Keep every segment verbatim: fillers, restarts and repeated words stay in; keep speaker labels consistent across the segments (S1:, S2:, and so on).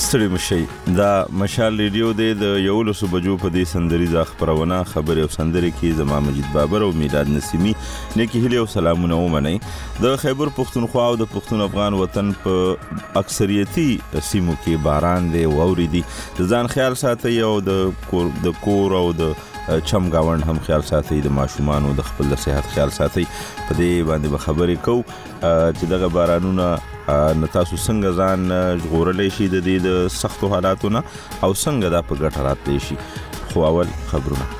S1: ستړي مشي دا مشال ریډیو د یولسو بجو په دې سندریزه خبرونه خبرې او سندرې کې زما مجید بابر او میلاد نسیمی نیکی هیله او سلامونه ومنئ. د خیبر پښتونخوا او د پښتون افغان وطن په اکثریتي سیمو کې باران دی واوري دي. د ځان خیال ساتئ او د کور د کور او د چم گاوند هم خیال ساتئ، د ماشومان او د خپل صحت خیال ساتئ. په دې باندې به خبرې کوو چې دغه بارانونه نتاسو څنګه ځان ژغورلی شي د دې د سختو حالاتو نه او څنګه دا په ګټه راتلی شي. خو اول خبرونه.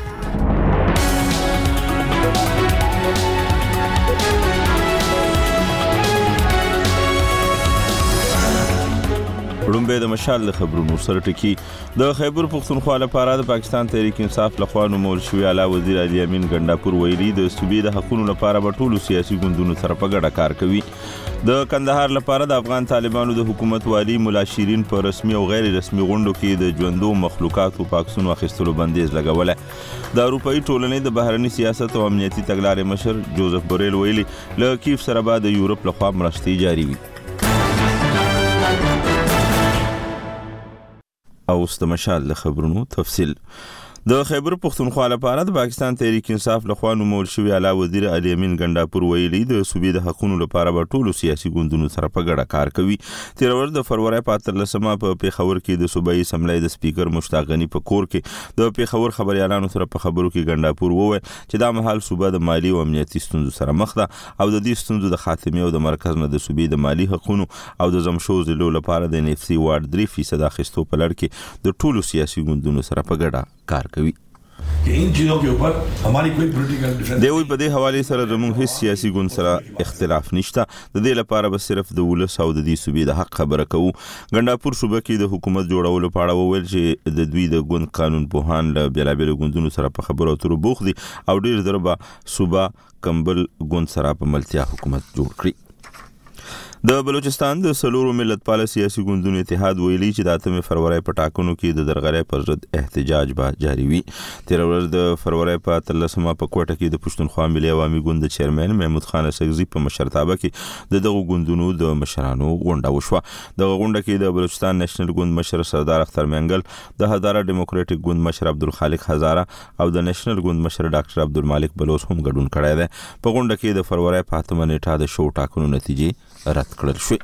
S1: لومبه د مشال خبرونو سره ټکی. د خیبر پښتونخوا لپاره د پاکستان تحریک انصاف لخوا نومول شوی اعلی وزیر علي امین ګنډاپور ویلي د صوبې د حقوقو لپاره به ټولو سیاسي ګوندونو سره په ګډه کار کوي. د کندهار لپاره د افغان طالبانو د حکومت والی مولا شیرین په رسمي او غیر رسمي غونډو کې د ژوندو مخلوقاتو پاکستان اخیستلو بندیز لګوله. د اروپאי ټولنې د بهرني سیاست او امنیتي تګلارې مشر جوزف بوریل ویلي له کیف سره به د یورپ لخوا مرستې جاری وي. او ست مشال خبرونو تفصیل. د خیبر پښتونخوا لپاره د پاکستان تحریک انصاف لخوا نومول شوی اعلی وزیر علي امین ګنډاپور ویلي د صوبې د حقوقو لپاره به ټولو سیاسي ګوندونو سره په ګډه کار کوي. تیر ورځ د فروری په اتلسمه په پیښور کې د صوبایي اسمبلی د سپیکر مشتاق غنی په کور کې د پیښور خبريالانو سره په خبرو کې ګنډاپور وویل چې دا مهال صوبه د مالی او امنیتي ستونزو سره مخ ده او د دې ستونزو د خاتمې او د مرکز نه د صوبې د مالی حقوقو او د زمشو ضلعو لپاره د ان اف سي وارد درې فیصد اخیستو په لړ کې د ټولو سیاسي ګوندونو سره په ګډه کار کوي.
S2: ان چیزوں کے اوپر ہماری کوئی پولیټیکل ډیفرنس
S1: دی وي په دې حواله سره زموږ هیڅ سیاسي ګوند سره اختلاف نشته. د دې لپاره به صرف د ولس او د دې صوبې د حق خبره کوو. ګنډاپور صوبه کې د حکومت جوړولو په اړه وویل چې د دوی د ګوند قانون پوهان له بیلابیلو ګوندونو سره په خبرو اترو بوخت دي او ډیر ضربه صوبه کمبل ګوند سره په ملتیا حکومت جوړ کړي. د بلوچستان د سلورو ملت پال سیاسي ګوندونو اتحاد ویلي چې د اتمه فروری په ټاکنو کې د درغلۍ پر ضد احتجاج به جاری وي. تیر ورځ د فروری په اتلسمه په کوټه کې د پښتونخوا ملي عوامي ګوند چیرمن محمود خان اسغزي په مشرتابه کې د دغه ګوندونو د مشرانو غونډه وشوه. دغه غونډه کې د بلوچستان نېشنل ګوند مشر سردار اختر منګل، د هزاره ډیموکراټک ګوند مشر عبدالخالق هزاره او د نېشنل ګوند مشر ډاکټر عبدالمالک بلوچ هم ګډون کړی دی. په غونډه کې د فروری په اتمه نیټه د شو ټاکنو نتیجې رد کړل شوې.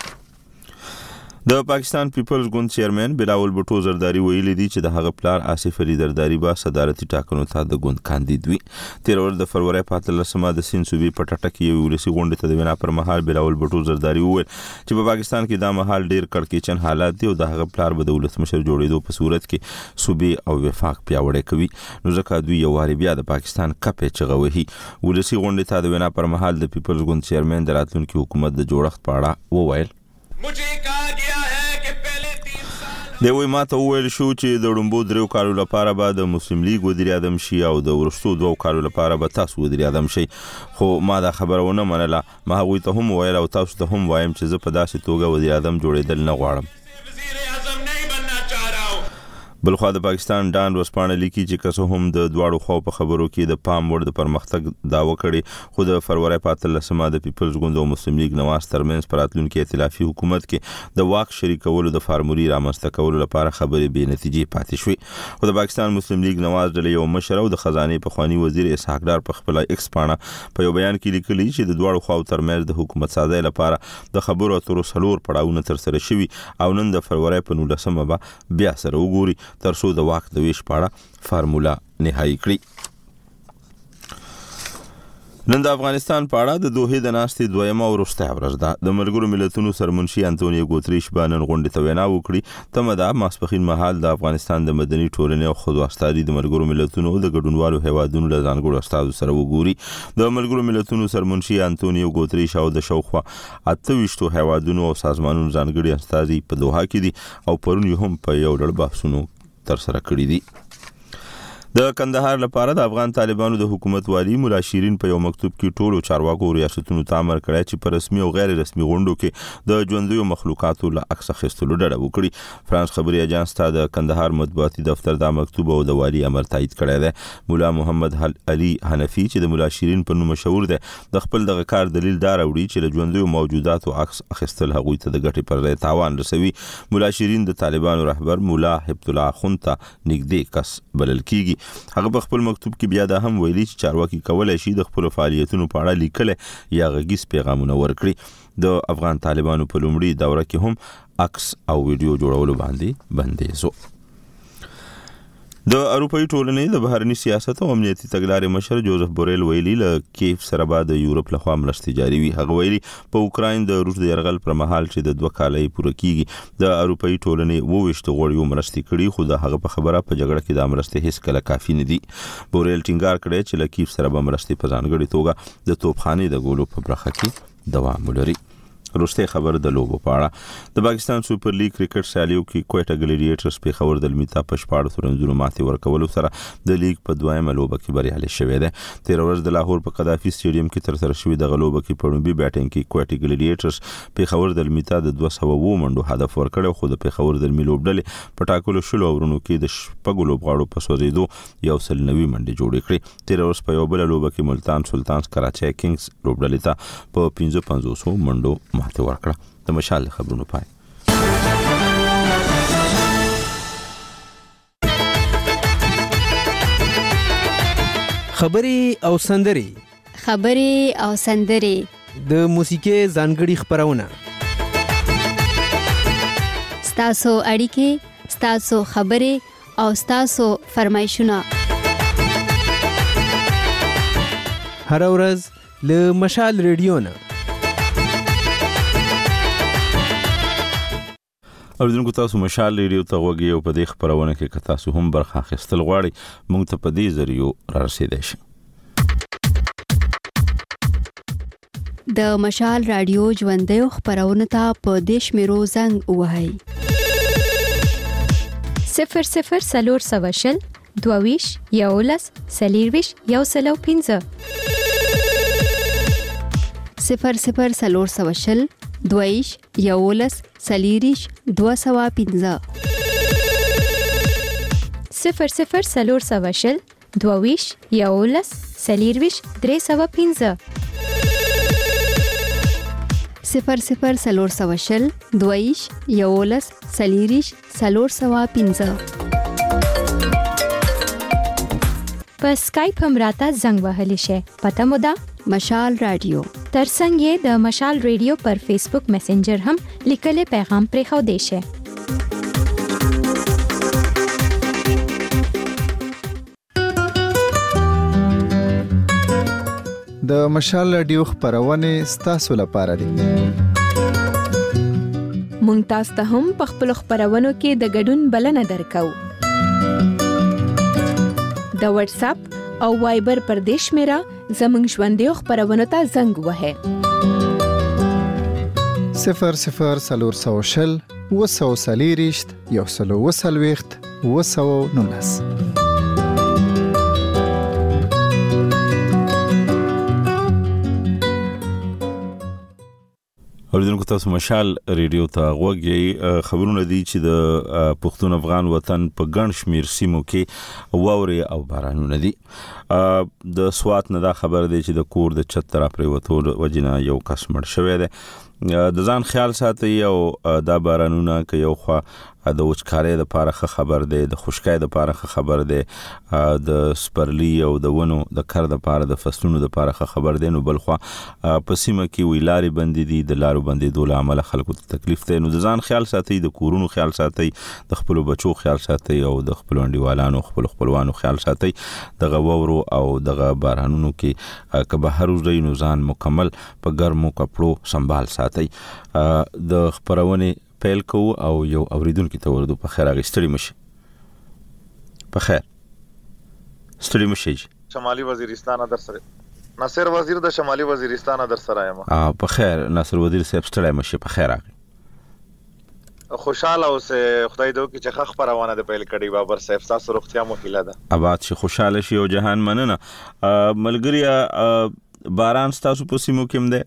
S1: د پاکستان پیپلز ګوند چیرمن بلاول بټو زرداری ویلي دي چې د هغه پلار آصف علي زرداری با صدارتي ټاکنو ته د ګوند کاندید وي. تیر ورځ د فروری په اتلسمه د سین صوبې په ټټه کې یو ولسي غونډه ته د وینا پر مهال بلاول بټو زرداری وویل چې په پاکستان کې دا مهال ډیر کړکېچن حالات دي او د هغه پلار به د ولسمشر جوړېدو په صورت کې صوبې او وفاق پیاوړی کوي. نو ځکه دوی یو واري بیا د پاکستان کپې چغوهي. ولسي غونډه ته د وینا پر مهال د پیپلز ګوند چیرمن د راتلونکي حکومت د جوړښت په اړه وویل. دی وی ماته وویل شو چې د ډومبو درو کالو لپاره به د مسلم لیگ وزیر اعظم شي او د ورستو دوه کالو لپاره به تاسو وزیر اعظم شي. خو ما دا خبره ونه منله. ما هغوی ته هم ویل او تاسو ته هم وایم چې زه په داسې توګه وزیر اعظم جوړېدل نه غواړم. بلخوا د پاکستان ډان ورسپانه لیکي چې کسو هم د دواړو خو په خبرو کې د پام وړ د پرمختګ داوا کړي. خو د فروری په اتلسمه د پیپلز ګوند او مسلم لیگ نواز ترمنځ پر راتلونکي ائتلافي حکومت کې د واک شریکولو د فارمولي رامنځته کولو لپاره خبرې بې نتیجې پاتې شوې. خو د پاکستان مسلم لیگ نواز ډلې یو مشر او د خزانه پخوانی وزیر اسحاق ډار په خپل ایکس پاڼه په یو بیان کې لیکلي چې د دواړو خو ترمنځ د حکومت سازي لپاره د خبرو اترو سلور پړاوونه تر سره شوي او نن د فروری په نولسمه به بیا سره وګوري تر څو د واک د ویش پاړه فارمولا نهایی کړي. نن د افغانستان په اړه د دوحې د ناستې دویمه او وروستۍ ورځ ده. د ملګرو ملتونو سرمنشي انټونیو ګوتریش به نن غونډې ته وینا وکړي. تمه ده ماسپښین مهال د افغانستان د مدني ټولنې او ښځو استازي د ملګرو ملتونو د ګډونوالو هیوادونو له ځانګړو استازو سره وګوري. د ملګرو ملتونو سرمنشي انټونیو ګوتریش او د شاوخوا اته ویشتو هیوادونو او سازمانونو ځانګړي استازي په دوحه کې دي او پرون یې هم په یو ډول بحثونو تر سره کړی دي. د کندهار لپاره د افغان طالبانو د حکومت والی مولا شیرین په یو مکتوب کې ټولو چارواکو ریاستونو ته امر کړی چې په رسمي او غیر رسمي غونډو کې د ژوندیو مخلوقاتو له عکس اخیستلو ډډه وکړي. فرانس خبري اجانس ته د کندهار مطبوعاتي دفتر دا مکتوب او د والی امر تایید کړی دی. مولا محمد علي حنفي چې د مولا شیرین په نوم مشهور دی د خپل دغه کار دلیل دا راوړي چې له ژوندیو موجوداتو عکس اخیستل هغوی ته د ګټې پر ځای تاوان رسوي. مولا شیرین د طالبانو رهبر مولا هبت الله خون ته نږدې کس بلل کیږي. هغه په خپل مکتوب کې بیا دا هم ویلي چې چارواکي کولای شي د خپل فعالیتونو په اړه لیکل یا غږیز پیغامونه ورکړي. د افغان طالبانو په لومړي دوره کې هم عکس او ویډیو جوړولو باندې بندیز و. د اروپאי ټولنې د بهرني سیاست او امنیتي تګلارې مشر جوزف بوریل ویلي له کیف سره به د یورپ لخوا مرستې جاري وي. هغه ویلي په اوکراین د روس د یرغل پر مهال چې د دوه کالۍ پوره کیږي د اروپאי ټولنې وویشت غوړیو مرستې کړي، خو د هغه په خبره په جګړه کې د مرستې هیڅ کله کافي نه دي. بوریل ټینګار کړی چې له کیف سره به مرستې په ځانګړې توګه د توپخانې د ګولو په برخه کې دوام ولري. روسته خبر د لوبو په اړه د پاکستان سوپر لیګ کرکټ سیالیو کې کوټا ګلیډیټرز په خبر د المیتا په شپاړو ترنځونو ماتې ورکولو سره د لیګ په دویمه لوبه کې بریالي شوی دی. تیر ورځ د لاهور په قذافي سټیډیم کې تر سره شوې د لوبه کې په لومبي بیټینګ کې کوټا ګلیډیټرز په خبر د المیتا د دوه سوه اووه منډو هدف ورکړ، خو د په خبر د المی لوبډلې په ټاکلو شلو اورونو کې د شپږو لوبغاړو په سوځېدو یو سل نوي منډې جوړې کړې. تیر ورځ په یو بل لوبه کې ملتان سلطانز کراچي کینګز لوبډلې ته په پنځه پنځوس منډو ماتې ورکړه. د مشال خبرونو پای.
S3: خبري او سندري
S4: خبري او سندري
S3: د موسیقي ځانګړي خبرونه
S4: ستاسو اړیکې، ستاسو خبري او ستاسو فرمایشونه
S3: هر ورځ له مشال ریډیو نه.
S1: اوریدونکو تاسو مشال ریډیو ته غوږی او په دې خبرونه کې که تاسو هم برخه اخیستل غواړئ موږ ته په دې ذریعو را رسیدای شئ.
S4: د مشال رادیو ژوندیو خبرونه ته په دې شمیرو زنګ ووهئ:
S5: صفر صفر څلور سوه شل دوه یولس څلېرویشت یو سل او پنځه
S4: صفر صفر څلور سوه شل دوه یولس څلېرویشت دوه سوه پنځه
S5: صفر صفر څلور سوه شل دوه یولس څلېرویشت درې سوه پنځه
S4: صفر صفر څلور سوه شل دوه یولس څلېرویشت څلور سوه پنځه.
S5: په سکایپ هم راته زنګ وهلی شئ. پته مو ده
S4: مشال رادیو.
S5: ترڅنګ یې د مشال ریډیو پر فیسبوک میسنجر هم لیکلي پیغام پرېښودی شئ.
S6: د مشال رادیو خبرونه ستاسو لپاره دي.
S7: مونږ تاسو ته هم په خپل خبرونو کې د ګډون بلنه درکو. د واتس اپ او وایبر پر دیش میرا زمنګ ژوندیو خبرونو ته زنګ وهه
S6: صفر صفر څلور سوه شل اووه سوه څلېرویشت یو سل او اووه څلوېښت اووه سوه نولس.
S1: اوریدونکو تاسو مشال ریډیو ته غوږی. خبرونه دي چې د پښتون افغان وطن په ګڼ شمیر سیمو کې واورې او بارانونه دي. د سوات نه دا خبر دی چې د کور د چت را پریوتو وجنه یو کس مړ شوی دی. د ځان خیال ساتي او دا بارانونه که یو خوا د وچکارۍ لپاره ښه خبر دی، د خشکۍ لپاره ښه خبر دی، د سپرلی او د ونو د کر لپاره د فصلونو لپاره ښه خبر دی، نو بل خوا په سیمه کې وی لارې بندې دي، د لارو بندېدو له امله خلکو ته تکلیف دی. نو د ځان خیال ساتي، د کورونو خیال ساتي، د خپلو بچو خیال ساتي او د خپلو انډیوالانو خپلو خپلوانو خیال ساتي. دغه واورو او دغه بارانونو کې که بهر وځئ نو ځان مکمل په ګرمو کپړو سنبال ساتي. د خبرونې پیل کوو او یو اوریدونکو ته ورته په خیر اغستړي مشي. په خیر ستړي مشي.
S8: شمالي وزیرستان در سره ناصر وزیر د شمالي وزیرستان در سره یم.
S1: ا په خیر ناصر وزیر صاحب ستړي مشي. په خیر اغه
S8: خوشاله اوسه خدای دې وکړي چې ښه خپرونه دې پیل کړې بابر صاحب ستاسو روغتیا مو هیله ده
S1: آباد شي خوشاله شي او جهان مننه ملګري باران ستاسو په سیمو کې هم دی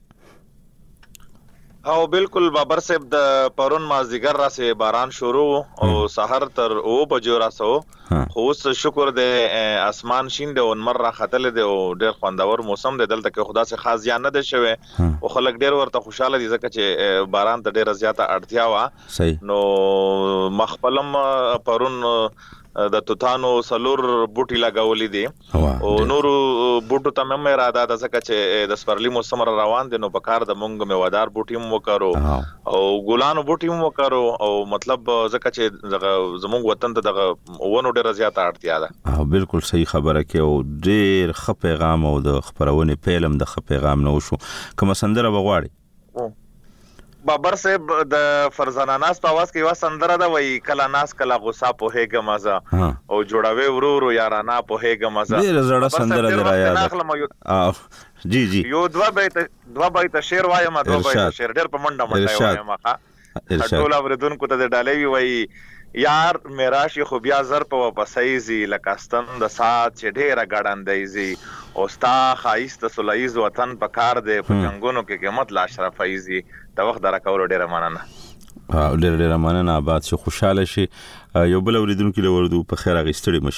S8: او بالکل بابر صاحب د پرون مازدیګر راسه باران شروع او سحر تر او بجو راسو خو اوس شکر دې اسمان شین د اونمر را خطل دی او ډېر خوندور موسم دی دلته کې خدا سي خاص ځان نه دی شوی او خلک ډېر ورته خوشاله دي ځکه چې باران ته ډېر زیاته اړتیا وا نو مخبلم پرون د توتانو سلور بوټي لګولې دي او نورو بوټو ته مې اراده ده ځکه چې د سپرلی موسم را روان دي نو په کار د مونږ میوادار بوټي مو وکړو او ګلانو بوټي مو وکړو او مطلب ځکه چې زموږ وطن ته دغه ونو ډېر زیاته اړتیا ده
S1: بالکل صحیح خبره کې او ډېر ښه پیغام او د خبرونې پیلم د ښه پیغام نه وشو کومه سندره بغواړي
S8: بابر صاحب د فرزانه ناس په आवाज کې یو سندره ده وای کلا ناس کلا غصه په هيګه مزه او جوړاوي ورو ورو یارانا په هيګه مزه
S1: ډېر زړه سندره ده رایا جی جی
S8: یو دوا بیت دوا بیت شعر وایم دوا بیت شعر ډېر په منډه منډه وایم ښه ټول اوریدونکو ته ډالې وای یار میرا شي خو بیا زر په وسایزي لکاستن د سات چې ډېر غړندایزي او ستا خایست سولایز وطن په کار دی په جنگونو کې قیمت لا اشرفایزي د وخت درا کول ډېر مننه
S1: ډېر ډېر مننه آباد شي خوشاله شي یو بل اوریدونکو له وردو په خیر غیستړي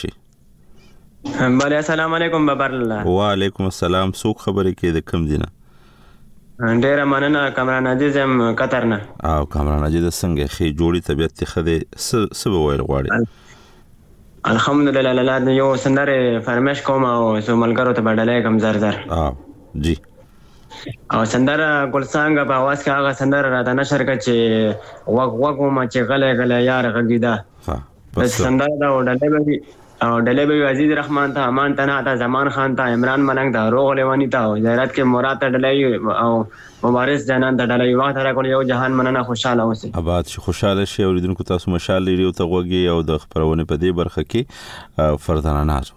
S1: مشي
S9: بله السلام علیکم بابر الله
S1: وعلیکم السلام څوک خبرې کې د کم دینه
S9: ډېر مننه کامران عزیز هم قطر نه
S1: او کامران عزیز څنګه خې جوړی طبيعت ته خده س سب ویل غواړي
S9: الحمدلله لاله یو سندره فرمایش کوم او سو ملګرو ته بدلای کوم زر زر
S1: اه جی
S9: او سندره ګلڅنګ په आवाज کې هغه سندره راته نشر کړ چې وګ وګ ما چې غلې غلې یار غږیدا ها بس سندره دا وډلې به او ډلې به عزیز رحمان ته امان تنا ته زمان خان ته عمران ملنګ ته روغ لیوانی ته زیارت کې مراد ته ډلې او مبارز جانان ته ډلې وخت را کول یو جهان مننه خوشاله اوسئ
S1: آباد شي خوشاله شي اوریدونکو تاسو مشال لري او ته وګي او د خبرونه په دې برخه کې فرزانه ناز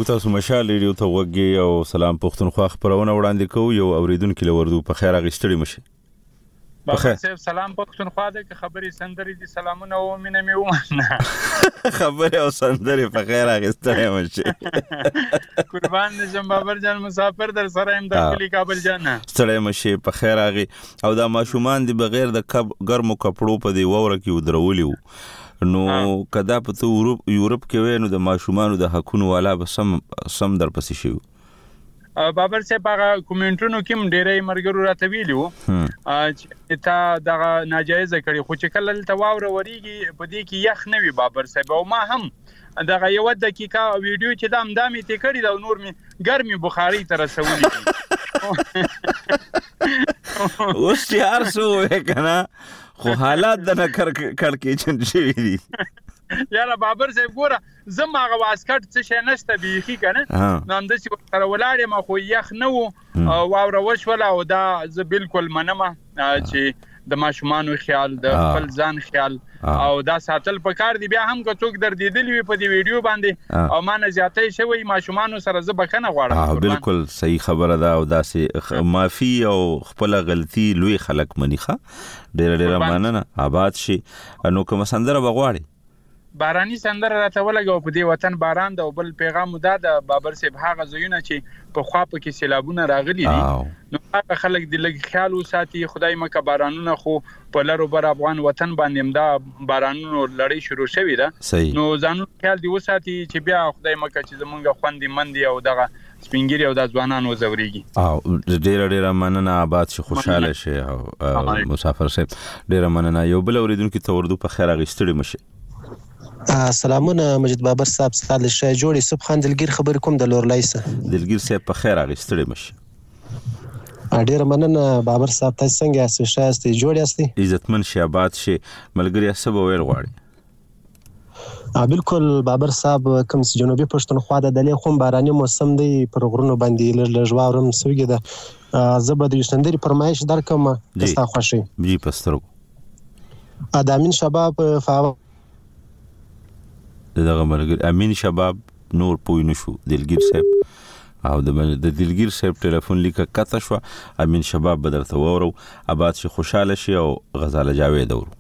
S1: موږ تاسو مشال ریډیو ته وګورئ او سلام پښتونخوا خبرونه وړاندې کوو. یو اوریدونکو لوردو په خیر اغشتړي مشه.
S10: بخیر صاحب سلام پښتونخوا د خبري سندري دي سلامونه او مینه می ومنه
S1: خبره او سندري په خیر اغشتړي مشه.
S10: قربان نشم بابر جان مسافر در سره ایم د کلی کابل جان
S1: ستړي مشه په خیر اغي او دا ماشومان دي بغیر د کب ګرمو کپړو په دی ووره کې ودرولي نو کدا په تو یورپ کې وینو د ماشومان د حقونو والا به سم سم در پسې شي.
S10: بابر صاحب هغه کومنټونو کې ډېرې مرګرو راته ویلو چې تا دغه ناجایز کړي خو چې کله ته واوره وریږي په دې کې یخ نه وي بابر صاحب او ما هم دغه یو دقیقه ویډیو چې دام دامي ته کړی دا نور می ګرمي بخاري تر رسولي
S1: اوس چې هر څو وکنه خو حالات د نکر کړکې چن شي دي
S10: یاره بابر صاحب ګوره زما هغه واسکټ څه شي نشته بیخي کنه نو هم د چې تر ولاړې ما خو یخ نه وو واوره وشوله او دا زه بالکل منم چې د ماشومانو خیال د خپل ځان خیال او دا ساتل پکار دی. بیا هم که څوک در دیدلی وي په دې ویډیو باندې او ما نه زیاتې شوی ماشومانو سره زه بخنه غواړم.
S1: بالکل صحیح خبره ده او داسې معافي او خپل غلطي لوی خلک منیخه ډېر ډېر مننه آباد شي. نو کوم سندره بغواړي
S10: باراني سندره راته ولګو په دې وطن باران د بل پیغام دا د بابر صاحب هغه زوینه چې په خوا په کې سیلابونه راغلي دي نو هغه خلک د لګ خیال وساتي خدای مکه بارانونه خو په لارو بر افغان وطن باندې دا بارانونو لړۍ شروع شوې ده نو ځانو خیال دی وساتي چې بیا خدای مکه چې زمونږ خوندې مندي او دغه سپینګری او د ځوانانو زوريږي
S1: او ډېر ډېر مننه آباد شي خوشاله شي او مسافر صاحب ډېر مننه. یو بل اوریدونکو ته وردو په خیر اغشتړي مشه.
S11: سلامونه مجید بابر صاحب ستاسو ښه جوړې صبح خان دلګیر خبر کوم د لورلایسه
S1: دلګیر صاحب په خیر اغشتړي مشه.
S11: ډیر مننه بابر صاحب تاسو څنګه یاست ښه یاست جوړ یاست
S1: عزتمن شي آباد شي ملګری سب ویل غواړي.
S11: بالکل بابر صاحب کوم جنوبي پښتونخوا د دلې خو باراني موسم دی پر غرونو باندې لږ لږ واورم سوګي ده زبر د سندري فرمایش درکم تاسو خوشي
S1: جی پسترو
S11: ادمین شباب فاو
S1: دغه ملګری امین شباب نور پوی نشو دلګیر صاحب او د دلګیر صاحب ټلیفون لیکه کته شو امین شباب بدرته وورو آباد شي خوشاله شي او غزاله جاوید ورو.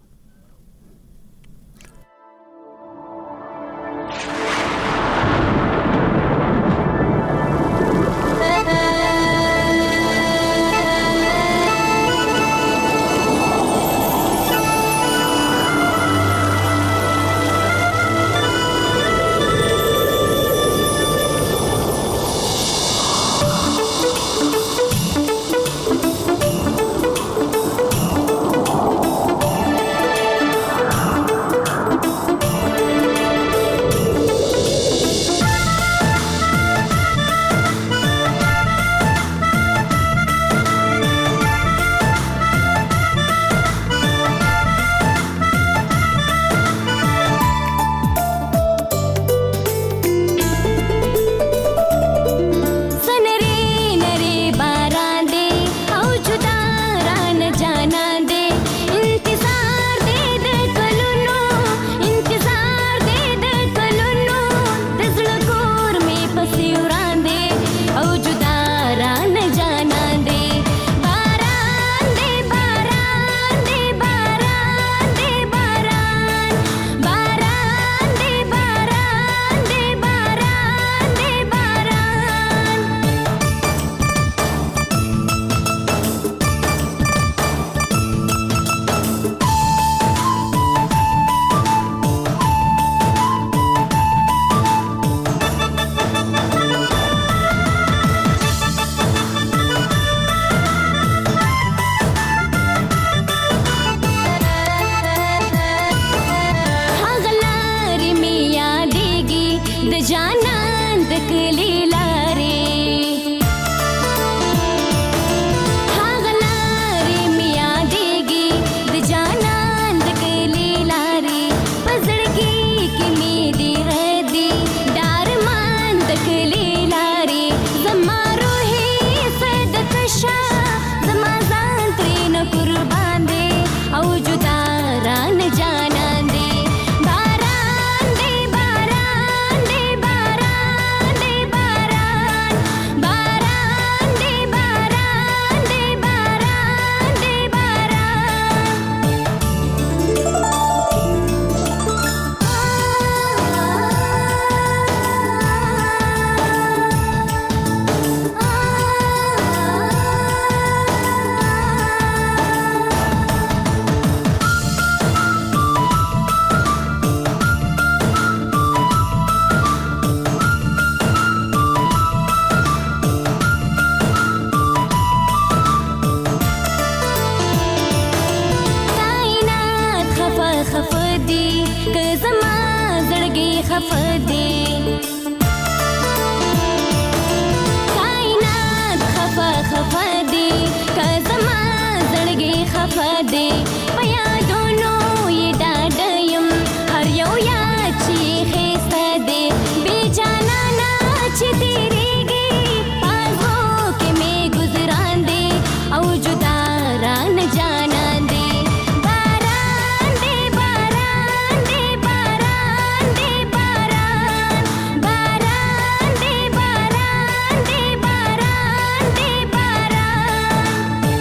S12: دے پیا دونوں یہ ڈاڈیم ہر یو یا چی خیستا دے بے جانا نا چی تیرے گے پاگو کے میں گزران دے او جدا ران جانا دے باران دے باران دے باران دے باران باران دے باران دے باران دے باران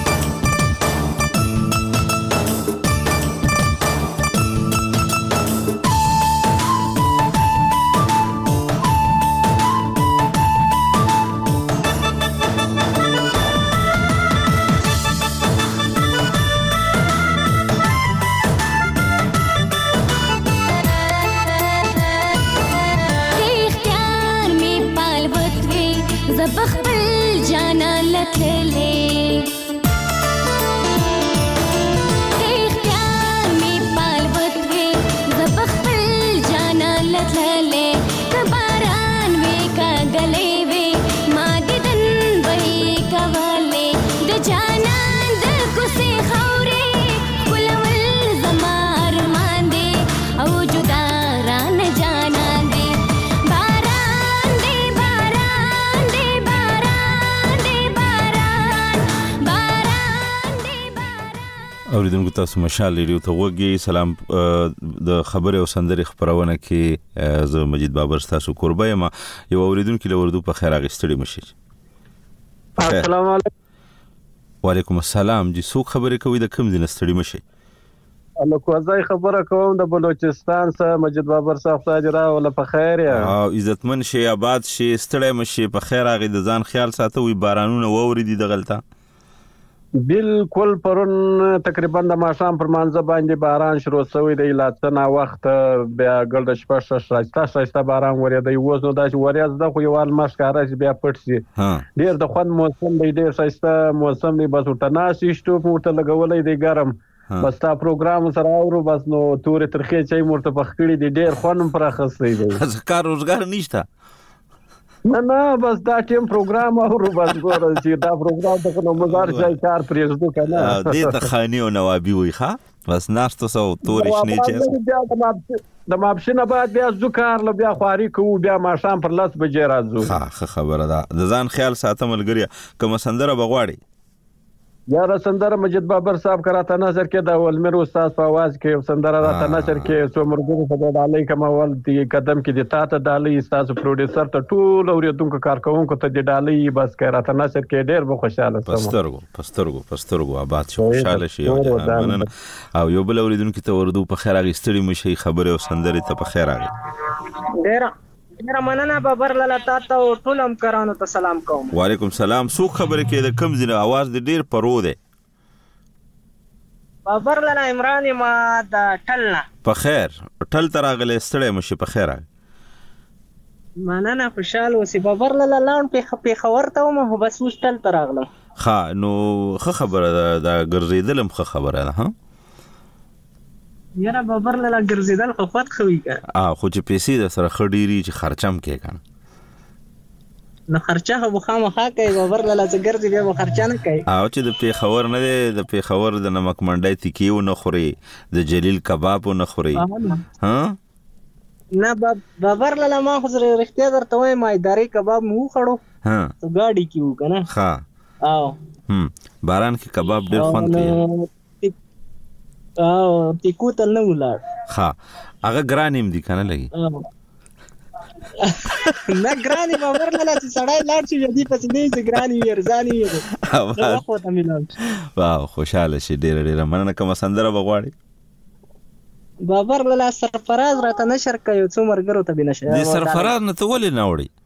S12: اختیار میں پال بتوے زبخبل جانا لتلے اختیار میں پال بتوے زبخبل جانا لتلے کباران وے کا گلے وے ماگدن بھئی کوالے د جانان د کسے خورے کلول زمار ماندے او جدا ران جانا دے باران دے باران دے باران دے باران باران دے باران
S1: اوریدونکو تاسو مشال ریډیو ته وګورئ. سلام د خبره او سندرې خبرونه کې زه مجید بابر تاسو قربا یم. یو اوریدونکو له وردو په خیر اغستړي مشي.
S13: السلام علیکم.
S1: وعلیکم السلام. جی څوک خبرې کوي د کوم ځای ستړي مشي؟
S13: الله کوزای خبره کوم د بلوچستان څخه مجید بابر صاحب تاجرا ولا په خیر یا
S1: او عزتمن شي آباد شي ستړي مشي په خیر اغه د ځان خیال ساتوي بارانونه ووري د غلطه
S13: بالکل پرون تقریبا د ماشام پر مانځ باندې باران شروع شوی دی لاتنه وخت بیا ګل شپه شایسته شایسته باران ورېدی اوس نو داسې وریاز د خو یوال مشکاره چې بیا پټ شي ډېر د خوند موسم دی ډېر شایسته موسم دی بس ورته ناسې شټوپ ورته لګولی دی ګرم بس تا پروګرام سره اورو بس نو تورې ترخې چای مرته پخ کړي دي ډېر خوند پر اخستی دی
S1: کار روزګار نشته
S13: نه نه بس دا ټیم پروګرام اورو بس ګوره چې دا پروګرام ته نو مزار چای کار پرېږدو کنه
S1: دې ته خاني او نوابي وي ښه بس ناشته سو تورې شنې چې
S13: د ماپښینه بعد بیا زو کار له بیا خواري کوو بیا ماښام پر لس بجې راځو
S1: ښه خبره ده د ځان خیال ساته ملګريه کومه سندره به غواړې
S13: یاره سندره مجید بابر صاحب کراته نظر کې د ولمر استاد په आवाज کې سندره راته نشر کې څو مرګو په ډالۍ کمول دی قدم کې د تاته ډالۍ استاد پروډوسر ته ټول اوریدونکو کارکونکو ته د ډالۍ بس کراته نشر کې ډېر به خوشاله سم
S1: پسترګو پسترګو پسترګو آباد شو خوشاله شي او یو بل اوریدونکو ته وردو په خیر اغستړي مشي خبره او سندره ته په خیر اغي
S14: ډېر ډېر مننه بابر لاله تاسو ټول هم کرانو ته سلام کوم.
S1: وعلیکم سلام. څوک خبرې کې د کم ځای आवाज د ډېر پرو دی؟
S14: بابر لاله عمران ما د ټلنا
S1: په خیر ټل تر اغله ستړی مشي په خیر اغه
S14: مننه خوشاله اوسې بابر لاله لاون په په خبر ته مو بس اوس ټل تر اغله
S1: ښه نو ښه خبره ده ګرځېدلم ښه خبره ده ها
S14: یاره بابر لاله ګرځیدل خو فات خوي کا
S1: ا خو چې پیسې د سره خډيري چې خرچم کې کنه
S14: نو خرچه خو خامخا کوي بابر لاله چې ګرځي بیا خرچه نه کوي
S1: او چې د پیښور نه دی د پیښور د نمک منډای تکیو نه خوري د جلیل کباب نه خوري ها
S14: نه بابر لاله ما خو زره رښتیا درته وایم ما ادارې کباب مو خړو
S1: ها
S14: تو گاډي کیو کنه
S1: ها
S14: او
S1: هم باران کې کباب ډېر خوند کوي
S14: او تیکو تل نه ولار
S1: ها هغه ګرانیم دي کنه لګي
S14: نه ګرانی بابر لاله چې سړی لاړ شي جدي پس نه چې ګرانی ورزانی وي نو خو ته ملام
S1: واو خوشاله شي ډېر ډېر مننه کوم سندره بغواړي
S14: بابر لاله سرفراز راته نشر کوي څو مرګرو ته بنشه
S1: دې سرفراز نه ته ولې نه وړي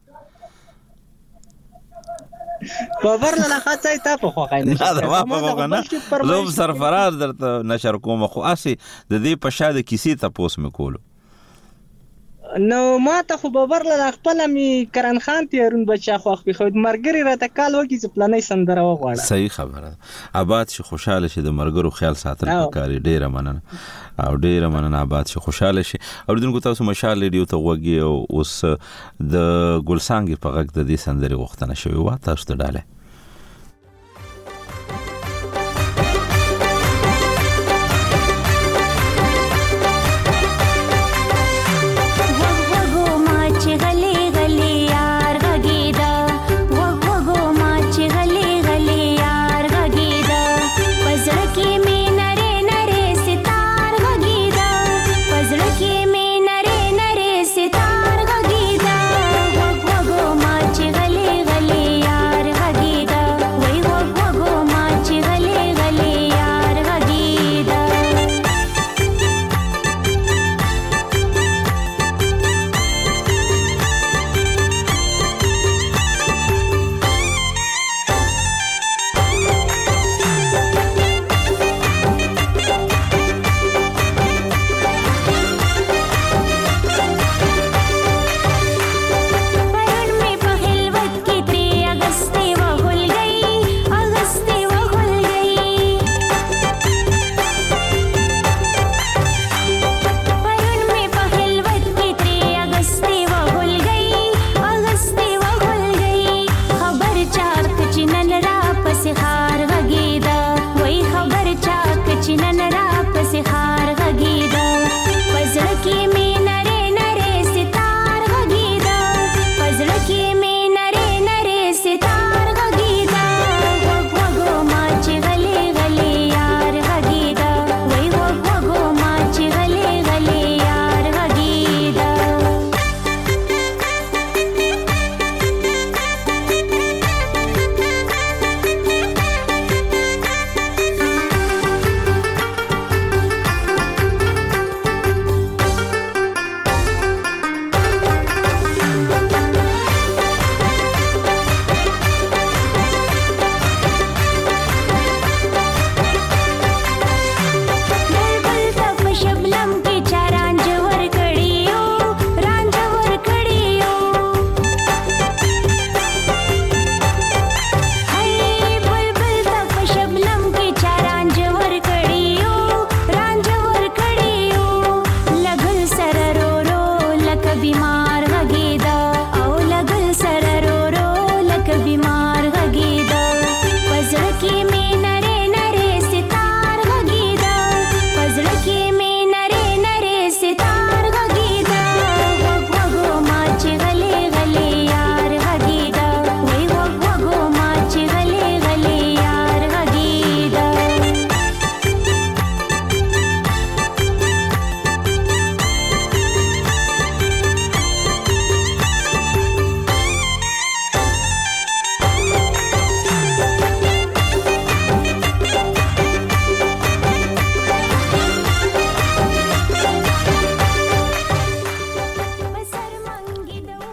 S14: بابر لاله خاصه تا په خوښای
S1: نه دا ما په خوښه نه زه سرفراز درته نشر کوم خو اسی د دې په شاده کیسې ته پوس مې کولو
S14: نو ما ته خو بابر لاله خپل می کرن خان تیرون بچا خو خو خو مرګري راته کال وکی چې پلانې سندره وغواړه
S1: صحیح خبره آباد شي خوشاله شي د مرګرو خیال ساتل پکاري ډیره مننه او ډیره مننه آباد شي خوشاله شي اوریدونکو تاسو مشال ریډیو ته وګي او اوس د ګلسانګي په غږ د دې سندره وختنه شوی و تاسو ته ډاله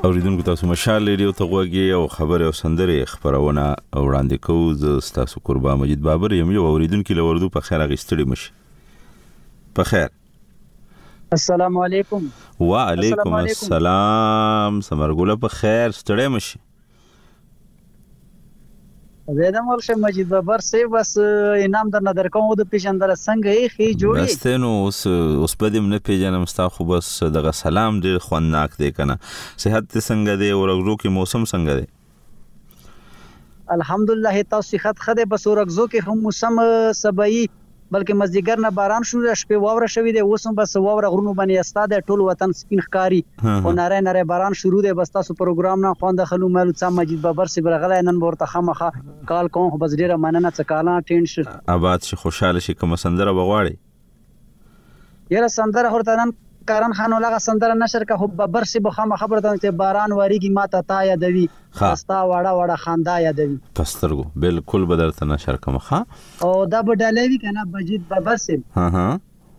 S1: اوریدونکو تاسو مشال ریډیو ته غوږی او خبره او سندره خبرونه وړاندې کوو. زه تاسو قربا مجید بابر یم. یو اوریدونکو لوردو په خیر غیستړي مشي. په خیر.
S15: السلام علیکم.
S1: وعلیکم السلام. سمرګوله په خیر ستړي مشي.
S15: زه د مرشه مجید بابر سي بس انعام در نظر کوم د پیژندل څنګه یې خي جوړي.
S1: بس ته نو اوس اوس په دې نه پیژنم ستا خو بس دغه سلام ډیر خوندناک دی کنه. صحت څنګه دی او ورغلو کې موسم څنګه دی؟
S15: الحمدلله تاسو صحت خده بس ورغزو کې هم موسم سبعي بلکې مزدیګر نه باران شروع شپه واوره شوې ده. اوس هم بس واوره غرونو باندې استاده ټول وطن سپین ښکاری او ناره ناره باران شروع ده. بس تاسو پروګرام نه خوند خلو مالو څا مجید بابر سی برغله نن ورته خامخه کال کوم بس ډیره مننه څکاله ټینش
S1: آباد شي خوشاله شي کوم سندره بغواړي.
S15: یره سندره ورته نن کارن خانو لغه سندره نشر کا خو بابر سی بخامه خبر ته چې باران واریږي ماته تا یادوي خستا وړه وړه خندا یادوي
S1: پسترګو بالکل بدلته نشر کوم ها
S15: او دا بډالوي کنه مجید بابر سی
S1: ها ها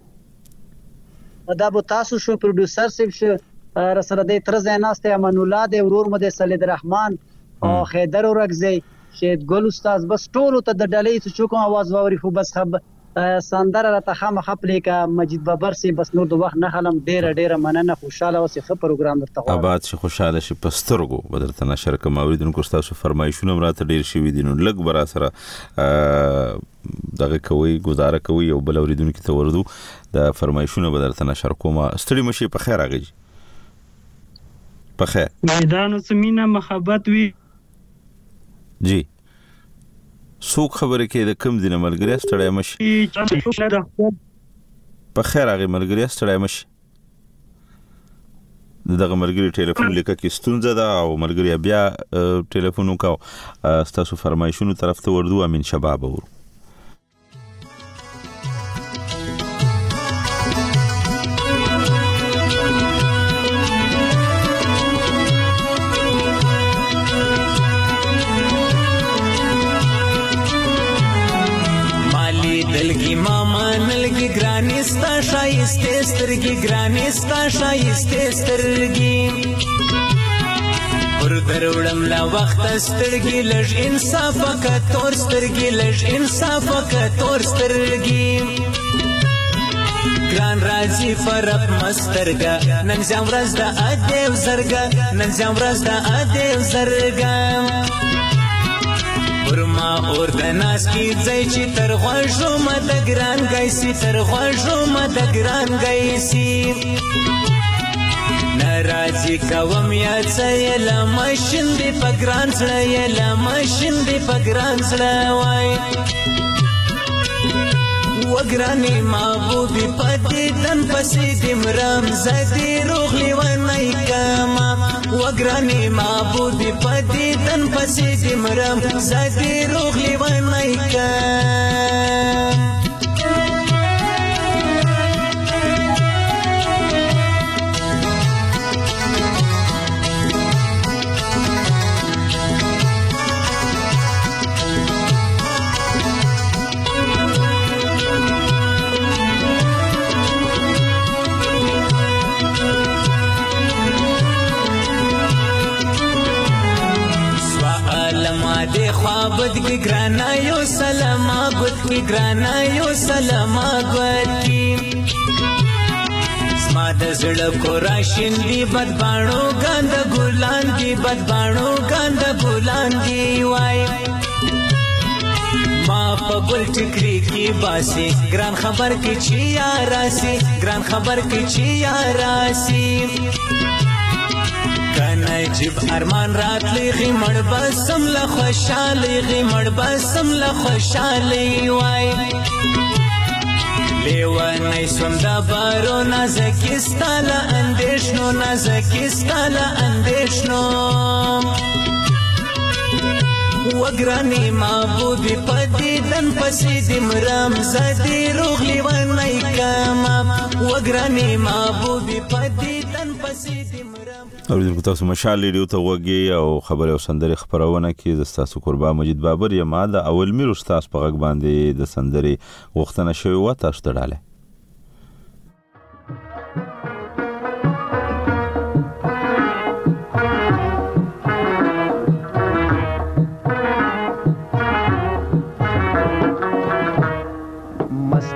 S15: دا بو تاسو شو پروډوسر سی شو رسره د تر زیناسته امان الله د ورور مده سلید رحمان او خیدر ورغزي شهید ګل استاد بس ټول ته د ډالۍ څه کوم आवाज ووري خو بس خب سندره را تخامه خپلې کا مجید بابر سي بس نور د وخت نه خلم ډیره ډیره مننه خوشاله اوسې خپ پروګرام درته غواړم.
S1: آباد شي خوشاله شي پسترګو بدرته نشر کوم اوریدونکو تاسو فرمایشونه راته ډیر شي دي نو لګ برا سره دغه کوي گزاره کوي او بل اوریدونکو ته ورودو د فرمایشونه بدرته نشر کوم. ستړي مشي په خیر راغی. په خیر
S15: میدانو سمینه محبت وی
S1: جی څوک خبره کې د کم دینه ملګری ستړی مشي. په خیر هغه ملګری ستړی مشي. دغه ملګری ټلیفون لیکه کې ستونزه ده او ملګری بیا ټلیفون وکاو تاسو فرمایشونو طرف ته وردو امین شباب ورو.
S16: دلګي ماما نلګي ګراني ستا شایسته سترګي ګراني ستا شایسته سترګي پر دروړم لا وخت سترګي لږ انصاف کا تور سترګي لږ انصاف کا تور سترګي ګران راځي فرق مسترګا نن زم ورځ د ادیو زرګا نن زم ورځ د ادیو زرګا ورما اور د ناس کی ځای چې تر غوښو مد ګران گایسي تر غوښو مد ګران گایسي ناراضي کوم یا ځای لا ماشین دی پګران سره لا ماشین دی پګران سره وای وګرانی محبوبي پدې دن پسې د مرام زدي روغلي ونای کما وګرانی محبوبي پدې دن پسې د مرام زدي روغلي ونای کما د خوابت کی ګرانا یو سلام غوت کی ګرانا یو سلام غوت کی سما د زړه کو راشین دی بد باڼو ګاند ګلان دی بد باڼو ګاند ګلان دی وای ما په ګل ټکری کی باسي ګران خبر کی چی یاراسي ګران خبر کی چی یاراسي کنه جب ارمان راتلی غی مړ بسم له خوشالي غی مړ بسم له خوشالي وای لیوانای سوم دا بارو نازکستاله اندیشنو نازکستاله اندیشنو وګرانی محبوبي پدې دن پسې د مرام زدي روغلي ونای کما وګرانی محبوبي پدې دن پسې د مرام.
S1: اوریدونکو تاسو مشال ریډیو ته وګورئ او خبره او سندره خبرونه کې د تاسو قربا مجید بابر یم دا اول میر استاد په غږ باندې د سندره وختنه شوی و تاسو ته ډاله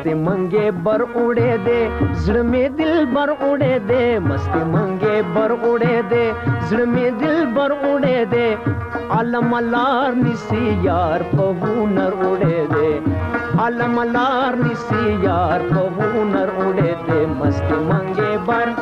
S17: मस्ती मंगे बर उड़े दे जड़ में दिल बर उड़े दे मस्ती मंगे बर उड़े दे जड़ में दिल बर उड़े दे अलमलार निसी यार पहुनर उड़े दे अलमलार निसी यार पहुनर उड़े दे मस्ती मंगे बर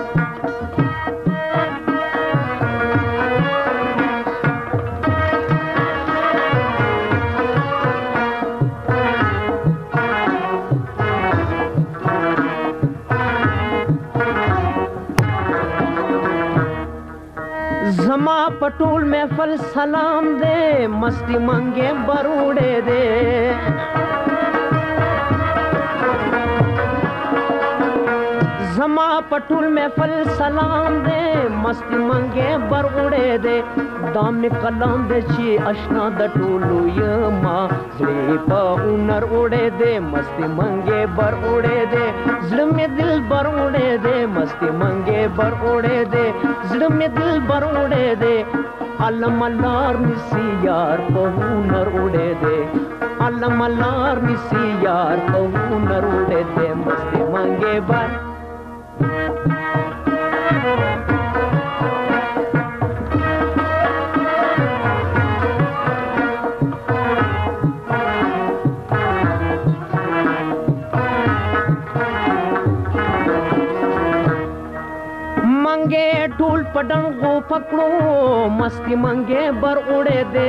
S17: जमा पटोल महफल सलाम दे मस्ती मंगे बरूड़े दे जमा पटोल महफल सलाम दे मस्ती मंगे बरूड़े दे दाम में कलाम दे ची अशना द टोलू यमा जड़े पा उनर उड़े दे मस्ती मंगे बर उड़े दे जड़ में दिल बर उड़े दे मस्ती मंगे बर उड़े दे जड़ में दिल बर उड़े दे अलमलार निसी यार पहुनर उड़े दे अलमलार निसी यार पहुनर उड़े दे मस्ती मंगे बर मंगे ढोल पडन गो पकड़ो मस्ती मंगे बर उड़े दे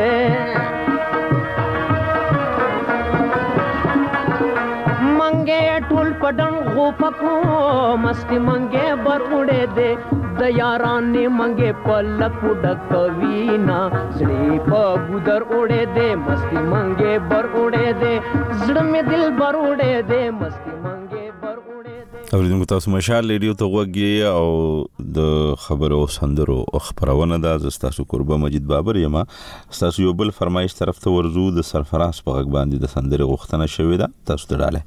S17: मंगे ढोल पडन गो पकड़ो मस्ती मंगे बर उड़े दे दयारान ने मंगे पलक उड़क कवीना जड़ी पगुदर उड़े दे मस्ती मंगे बर उड़े दे जड़ में दिल बर उड़े दे मस्ती मंगे
S1: اوریدونکو تاسو مشال ریډیو ته وګورئ او د خبرو سندرو خبرونه د تاسو قربا مجید بابر یما تاسو یو بل فرمایش طرف ته ورزو د سرفراز په غږ باندې د سندرې غوښتنه شوې ده تاسو ته ډاله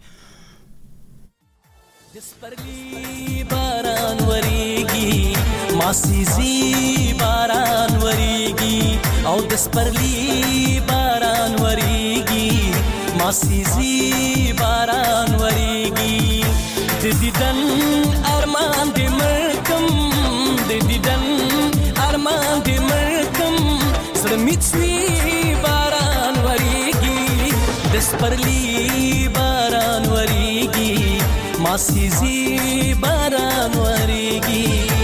S16: دسپرلی باران وریږي ماسيزي باران وریږي او دسپرلی باران وریږي ماسيزي باران وریږي د دیدن ارمان دې مرکم د دیدن ارمان دې مرکم سره میڅوي باران وریږي د سپرلی باران وریږي ماسيزي باران وریږي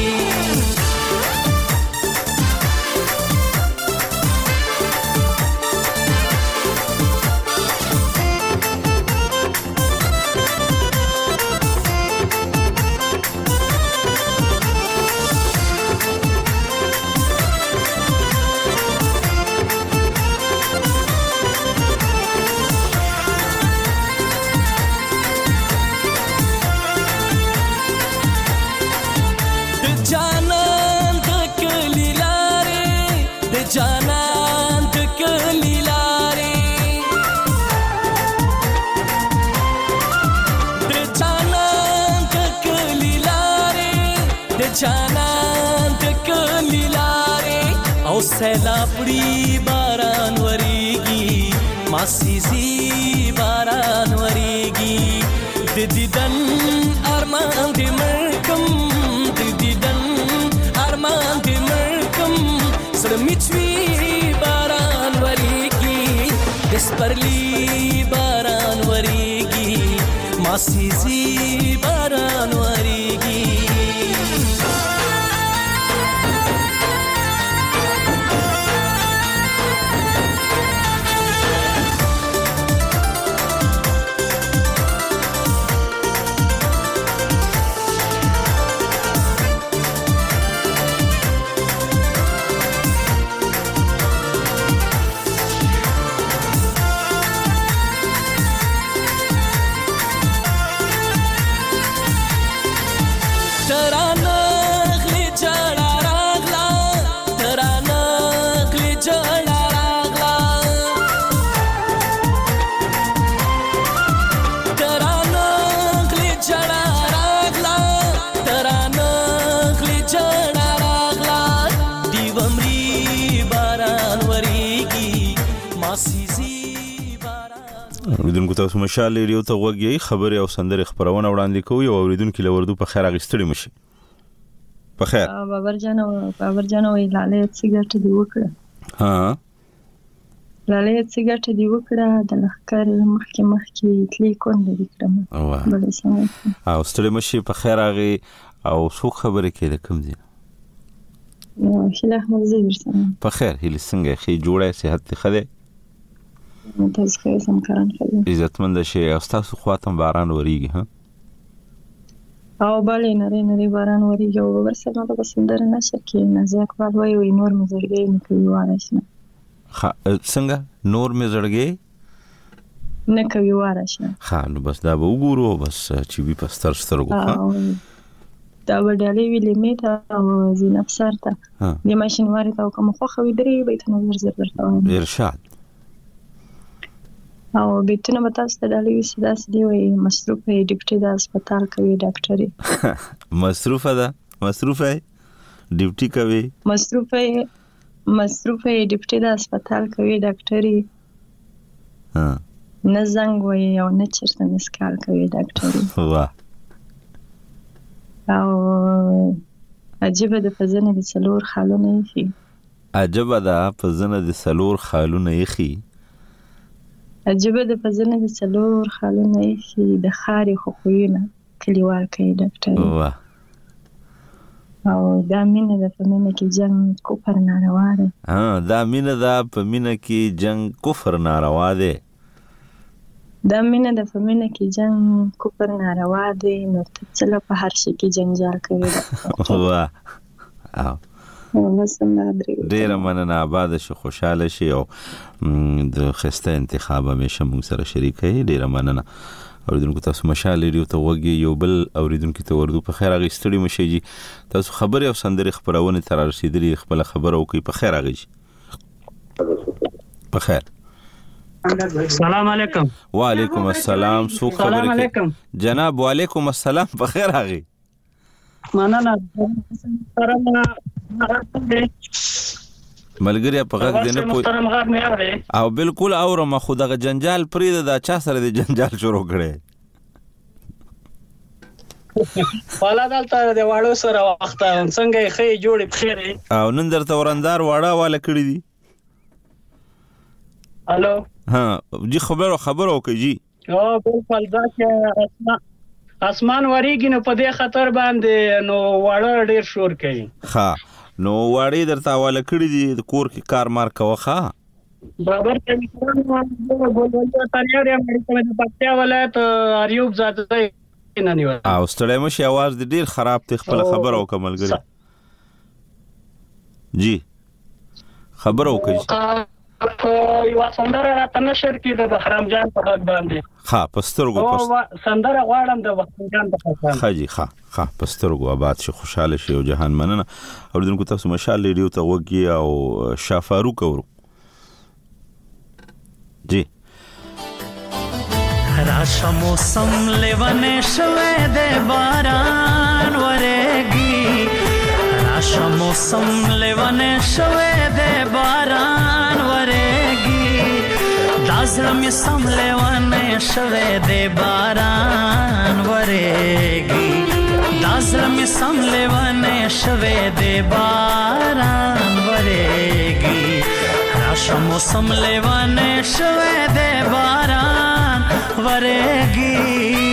S16: جانان د کلی لارې د جانان د کلی لارې د جانان د کلی لارې او سیلابړي باران وریږي ماسيزي باران وریږي د دیدن ارمان دې مرکم د دیدن ارمان دې مرکم سره میچوي باران وریږي دسپرلی باران وریږي ماسيزي باران وریږي
S1: اوریدونکو تاسو مشال ریډیو ته وګورئ خبري او سندري خبرونه وړاندې کوي او اوریدونکو له وردو په خیر اغستړي مشي په خیر
S18: بابر جان او بابر جان او لاله سیګرټ دی وکړه
S1: ها
S18: لاله سیګرټ دی وکړه د لخر مخکې مخکې کلی کون دی کړم بل څه
S1: او ستړي مشي په خیر اغي او څو خبرې کې د کوم دي
S18: نو هله احمد زیر سم
S1: په خیر هله څنګه خې جوړه صحت خده
S18: تاسو ښه سم کاران کوي
S1: عزتمند شي او تاسو خواته باران وریږي ها
S18: او بالې نری نری باران وریږي او ورسره د بسندر نشه کې نزاک وای وای نور مزړګي نه کوي وارشنه
S1: خا څنګه نور مزړګي
S18: نه کوي وارشنه
S1: خا نو بس دا به وګورو بس چې وی پستر سترګو ها
S18: دا وډالې ویلې میته او زینب سرته د ماشين واره تا کوم خو خو درې بیت نظر زر درته
S1: ارشاد
S18: او بیتونه به تاسو ته ډالې وي چې داسې دی وایي مصروفه یې ډیپټي د هسپتال کوي ډاکټري
S1: مصروفه ده مصروفه یې ډیپټي کوي
S18: مصروفه یې مصروفه یې ډیپټي د هسپتال کوي ډاکټري نه زنګ وایي او نه چېرته مسکال کوي ډاکټري
S1: واه
S18: او عجیبه د په زنه د څلور خالونه ایښي
S1: عجیبه ده په زنه د څلور خالونه ایښي
S18: عجیبه د پزنه د څلور خالونه ایښي د خاري خوخوینه کلیوال کوي ډاکټر
S1: واه
S18: او دا مینه د فمینه کې جنگ کفر ناروا دی
S1: ها دا مینه د فمینه کې جنگ کفر ناروا دی
S18: دا مینه د فمینه کې جنگ کفر ناروا دی نو څه په هر شي کې جنجال کوي
S1: واه او ډیره مننه آباد شي خوشاله شي او د خسته انتخاب همیشه موږ سره شریک وي ډیره مننه اوریدونکو تاسو مشال ریډیو ته وګورئ یو بل اوریدونکو ته وردو په خیر اغستړي مشي جی تاسو خبري او سندري خبرونه تر رسیدلي خپل خبر او کوي په خیر اغي په خیر
S19: السلام علیکم
S1: وعلیکم السلام سو خبر
S19: علیکم
S1: جناب وعلیکم السلام په خیر اغي
S19: مننه
S1: ملګری په غږ دی نه پوي او بالکل اورم خو دغه جنجال پرې د چا سره د جنجال شروع کړي
S19: والا دلته د واړو سره وخت څنګه خې جوړې بخیر
S1: او نن درته ورندار واړه والا کړی دي
S19: الو
S1: ها جی خبرو خبرو کوي جی
S19: او بالکل دا چې اسمان اسمان وریږي نو په دې خطر باندې نو واړه ډیر شور کوي
S1: ها نو واړې درته والا کړی دي د کور کې کار مار کوخه
S19: برابر کوي ګولولیا تاریخ امریکا د پکتیا ولایت اریوب ذات نه نیو
S1: او ستړی مشي आवाज د ډیر خراب ته خپل خبر او کملګری جی خبر او کوي
S19: یو سندره راته نشر کې د بهرام جان په حق باندې
S1: ها پسترګو
S19: پست سندره غواړم د بهرام جان په حق
S1: ها جی ها ها پسترګو آباد شي خوشاله شي او جهان مننه اوریدونکو تاسو مشال ریډیو ته وګي او شاه فاروق اورو جی
S16: راشه موسم لیونه شوه د باران ورېږي راشه موسم لیونه شوه د باران ورېږي دازړه مې سم لیونه شوه د باران ورېږي دازړه مې سم لیونه شوه د باران ورېږي راشه موسم لیونه شوه د باران ورېږي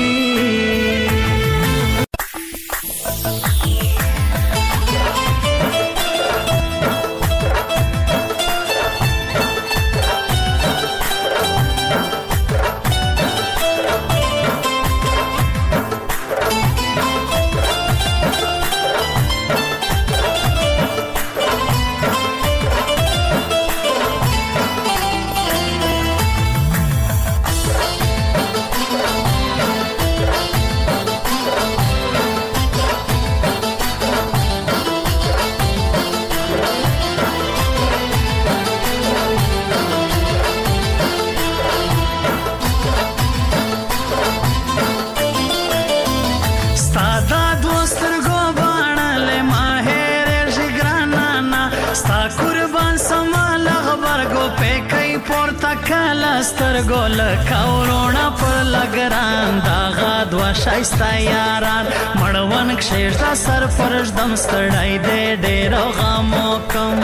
S16: تکاله سترګو لکه وروڼه پر لګران دا غاد و شایسته یاران مړوند کښېږده سر پرږدم ستړی دی ډېرو غمو کم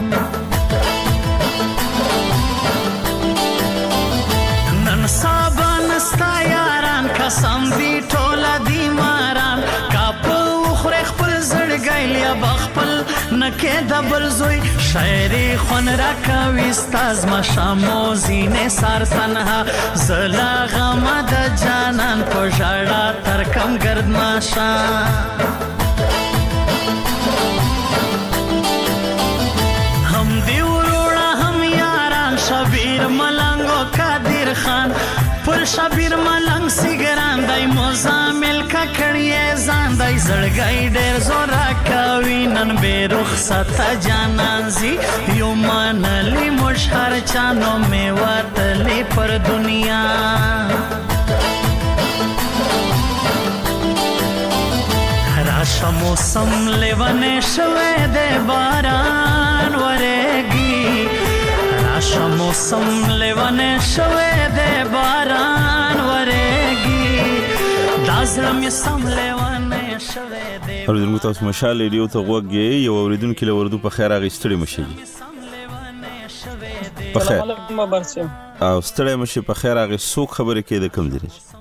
S16: نن سبا نستا یاران قسم دی ټوله دی ماران کا په وخورې خپل زړګی یا به خپل نکې د بل زوی شاعري خوند راکوي ستا زما شامو زینې سار تنها زه لا غمه د جانان په ژړا ترکم ګرد ماشه هم دی وروړه هم یاران شبیر ملنګ و قادر خان پر شبیر ملنګ سیګران دی مزامل ککړیې ځان دی زړګی ډېر زور راکوي نن بې رخصته جانان زی یو منلی موږ هر چا نو مې وتلی پر دنیا راشه موسم لیونی شوی دی باران ورېږي راشه موسم لیونی شوی دی باران ورېږي دا زړه مې سم لیونی شوی دی
S1: اوریدونکو تاسو مشال ریډیو ته غوږ یې یو اوریدونکي له وردو په خیر راغی ستړي مه شئ په خیر او ستړی مه شئ په خیر راغی څوک خبرې کوي د کوم ځای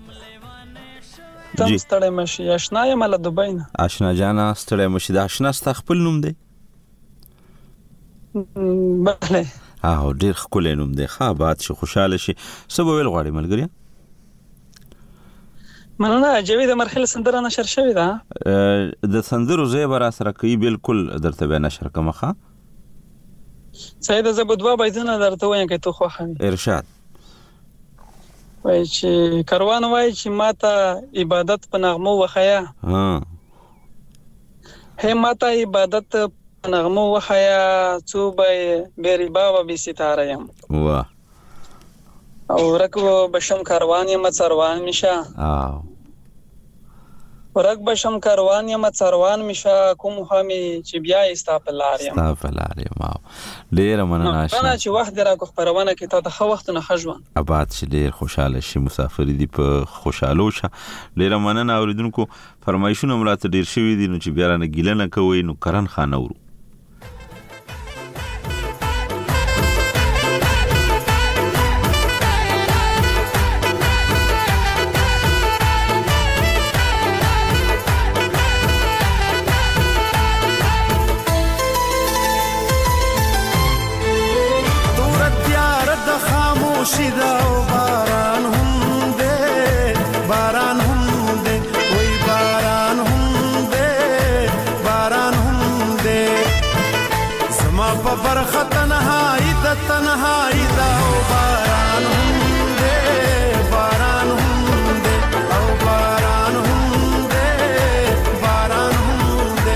S20: تم ستړی مه شئ اشنا یم له دوبۍ نه
S1: اشنا جانه ستړی مه شئ د اشنا ستا خپل نوم دی
S20: بله
S1: او ډېر ښکلی نوم دی ښه باد شي خوشحاله شي څه به ویل غواړې ملګريه
S20: مننه جاوید مرحله سندره نشر شوې ده
S1: د سندرو ځای به راسره کوي بالکل درته بیا نشر کومه ښه
S20: سیده زه به دوه بیتونه درته وایم که ته خوښه وي
S1: ارشاد
S20: وایي چې کاروان وایي چې ما ته عبادت په نغمو وښیه هی ما ته عبادت په نغمو وښیه څو به بې ربا و بې ستاره یم
S1: واه
S20: او ورک بشم کاروان یم څروان میشه
S1: او
S20: ورک بشم کاروان یم څروان میشه کوم همي چې بیا ستا په لار یم
S1: ستا په لار یم او ډېره مننه
S20: اشنا نه چې وخت دې راکو خپرونه کې ته د ښه وختونه ښه ژوند
S1: اباد چې ډېر خوشحاله شي مسافري دي په خوشحالو شه ډېره مننه اوریدونکو فرمایشونه مو راته ډېر شوي دي نو چې بیا رانه ګیله نه کوئ نو کرن خان اورو
S16: شیدا او باران هم دے باران هم دے وای باران هم دے باران هم دے زما په برخه تنهایی د تنهایی دا او باران هم دے باران هم دے او باران هم دے باران هم دے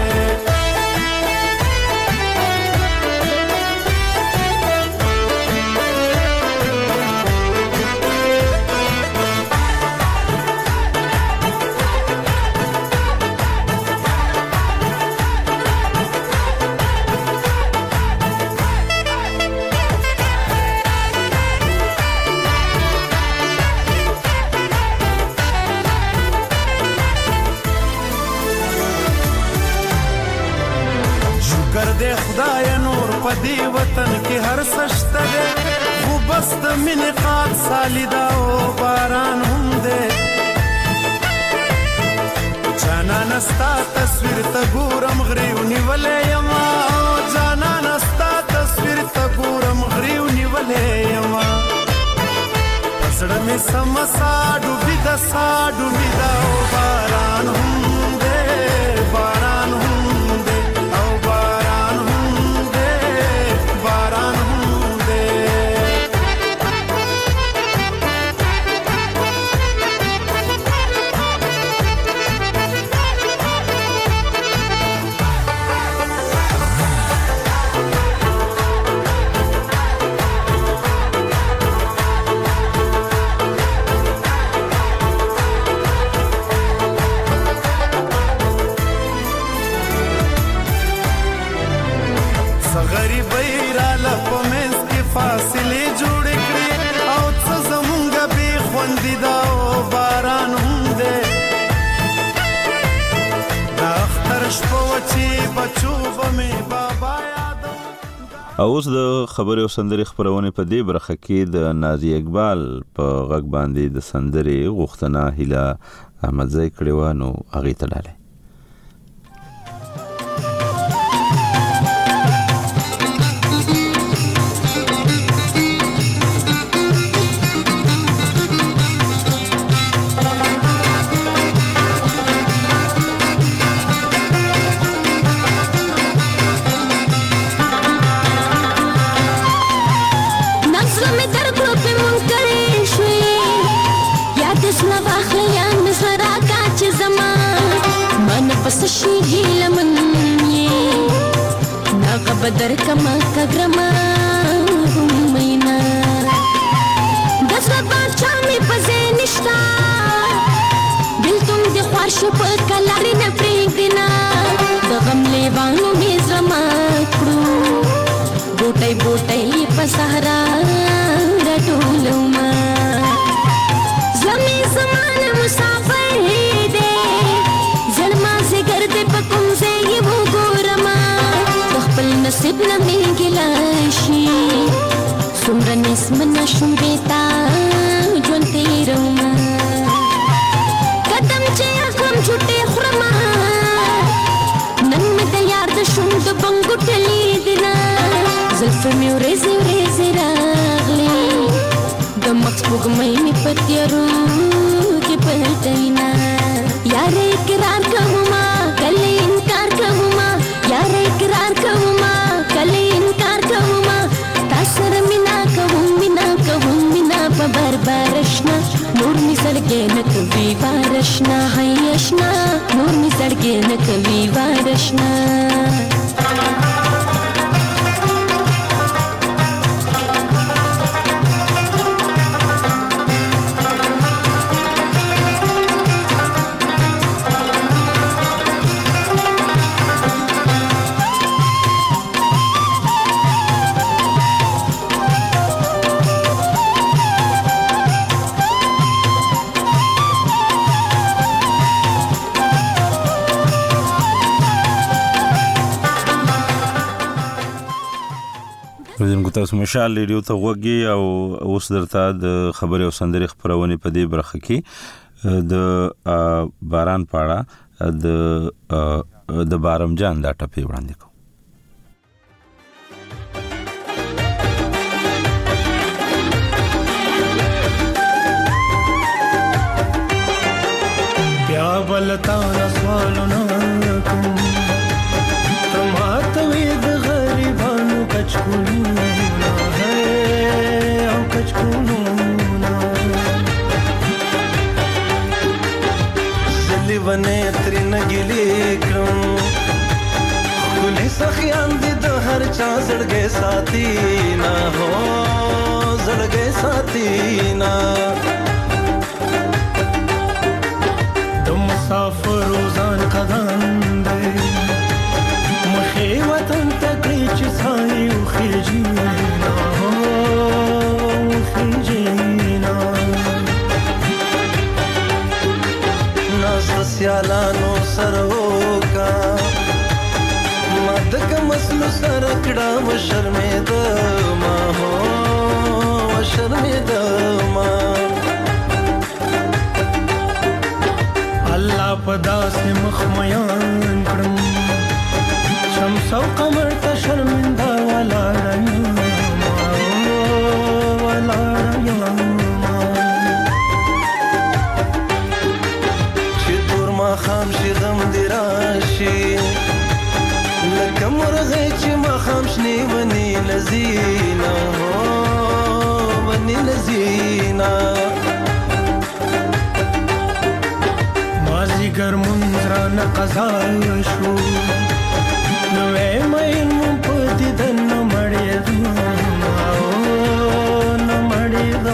S16: خدای نور په دی وطن کې هر سشته ده خو بس د مینې قات سالیدا او باران هم ده جانان ستا تصویر ته ګورم غریو نیولې یما جانان ستا تصویر ته ګورم غریو نیولې یما پسړه مې سمسا ډوبې د سا ډوبې دا او باران هم ده باران هم
S1: اوس د خبرې او سندرې خبرونه په دې برخه کې د نازي اقبال په غږ باندې د سندرې غوښتنه هیله احمدزی کړې و، نو هغې ته لاړې.
S12: سشي لمن ناغ بدر کما کګرما مینا دزړه باچا می پزې نشتا بلتون د خوښ په کلاري نه پریږدینا د غم لیوانو می زما کړو بوټي بوټي په صحرا رټولما زمي زمانه مسافر نصیب نمی گلاشی سمرا نسم نشون بیتا جون تیروما قدم چه اخلم چھوٹے خورما نن می دیار دشون دو بنگو ٹلی دینا زلف می ریزی ریزی راغلی دو مخص بگمئی می پتیارو کی پلٹینا یار اقرار کهما کلی انکار کهما یار اقرار کهما کلی انکار کهما تاسر مینا کهم مینا کهم مینا په بربرشنا نور می سړګې نه کوي وارشنا هيشنا نور می سړګې نه کوي وارشنا
S1: تاسو مشال ریډیو ته وګي او اوس درته د خبرې او سندرې خبرونه په دې برخه کې د باران پاړه د د بارم جان دا ټپې وړاندې کوم.
S16: بیا بلتا سوالونه کوم تماته وي د غریبانو کچکونه او کچکونه زلی ونه ترین ګلی کړم خولي سخیان دي د هر چا زړګي ساتي نه هو زړګي ساتي نه د مسافر روزان قدم دی مخې وطن ته کړي چې سایه او خېجینا او خېجینا ناس سیالانو سروکا مدک مسلو سر کړه و شرمېده ما هو و شرمېده ما الله پدا سے مخمیان کړم شمس او قمر ته شرمنده ولاړم ولاړم چې تور ما خام شي غم دی راشي لکه مرغې چې ما خام شنی ونی لذینا ونی لذینا مازیګر منځرانه قضا شو نوې مې مون په دې د نو مړې دو نو مړې دو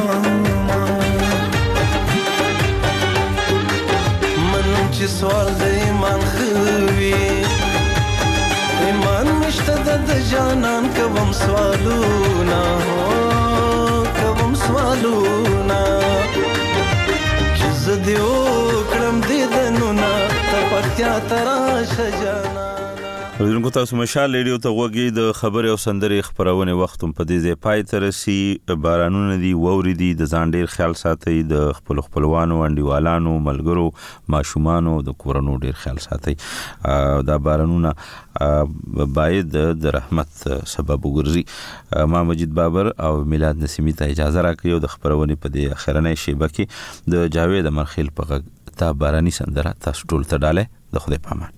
S16: من چې سوال دې ایمان خوي ایمان مشته د جانان کوم سوالونه کوم سوالونه چې زديو کړم دې د نو نا ته پکیا ترا شجانا
S1: ورونکو تاسو مشال ریډیو ته وګورئ د خبري او سندري خبرونه وخت په دې ځای پای تر سي بارانونه دي ووري دي د ځان ډیر خیال ساتي د خپل خپلوانو انډیوالانو ملګرو ماشومانو د کورونو ډیر خیال ساتي دا بارانونه باید د رحمت سبب وګرځي ما مجید بابر او میلاد نسیمی ته اجازه راکړئ د خبرونه په دې اخرنۍ شیبه کې د جاوید مرخیل په تا باراني سندره تاسو ټول ته ډاله د خدای پامان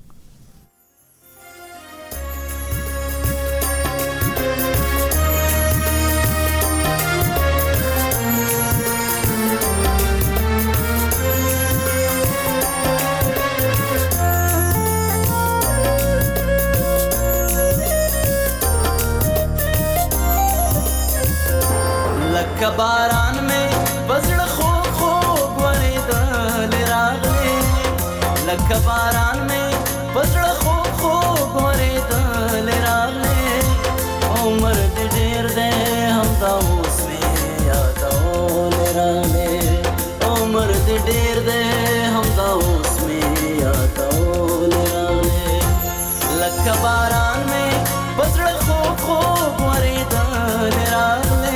S16: बारान में बजड़ खो खो गोरे दल रागले लक बारान में बजड़ खो खो गोरे दल रागले उम्र दे डेर दे हम दाऊस में यादों ले रागले उम्र दे डेर दे हम दाऊस में यादों ले रागले लक बारान में बजड़ खो खो गोरे दल रागले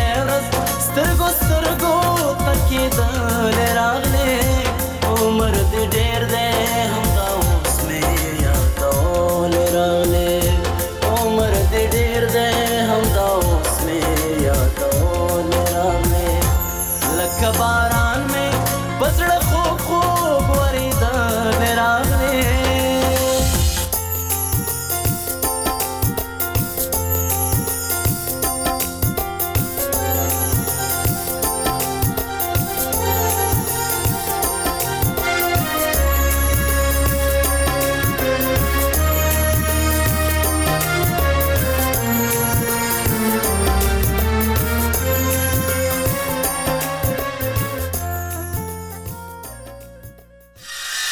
S16: سترګو سترګو تکي دل راغله عمر